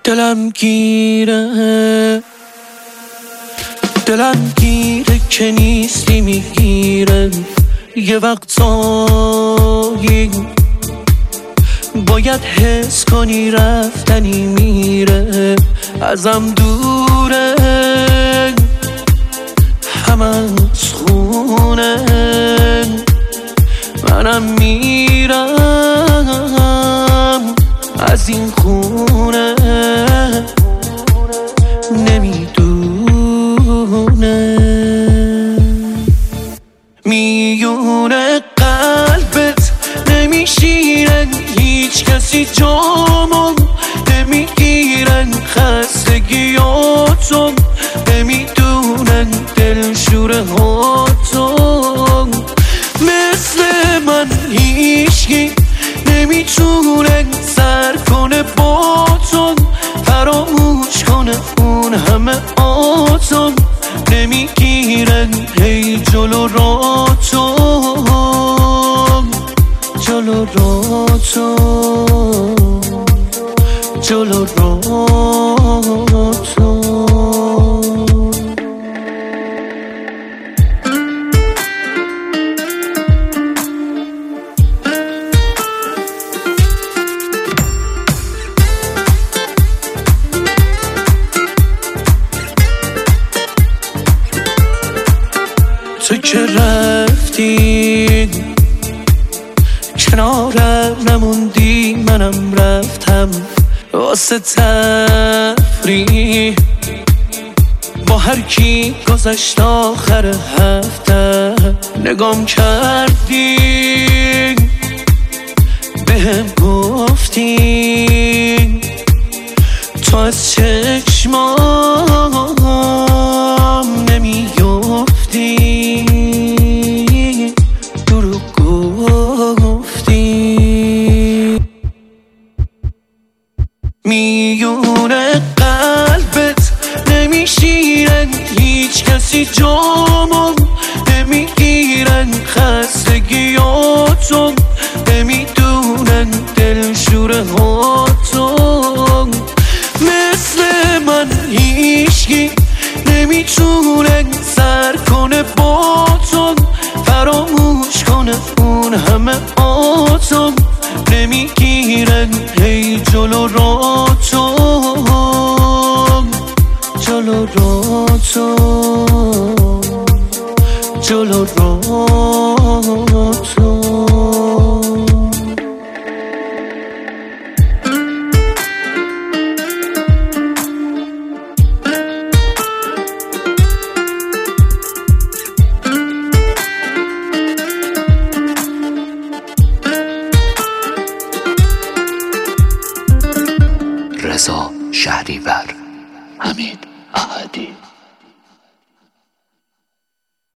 دلم گیره که نیستی میگیره. یه وقتایی باید حس کنی رفتنی میره. ازم دوره همه از خونه، منم میرم از این خونه. نمیدونه میونه قلبت نمیشیرن، هیچ کسی جامو نمیگیرن. خستگیاتو نمیدونن، دلشوره هاتو مثل من هیچکی نمیتونه سر کنه با تو، فراموش کنه اون همه آتو نمیگیرن. هی جلو را تو، جلو را تو، جلو را تو. تو که رفتی کنارم نموندی، منم رفتم واسه تفریح. با هر کی گذشت آخر هفته نگام کردی، بهم گفتی تو از چشمام نمیافتی. دروغ گفتی میونه قلبت نمیشیرن، هیچ کسی جامو نمیگیرن. خستگیاتو نمیدونن، دلشوره هاتو مثل من هیچکی نمیتونه سر کنه با تو، فراموش کنه اون همه آتو نمیگیرن. هی جلو را تو، جلو را تو، جلو را تو. رضا شهریور، حمید احدی.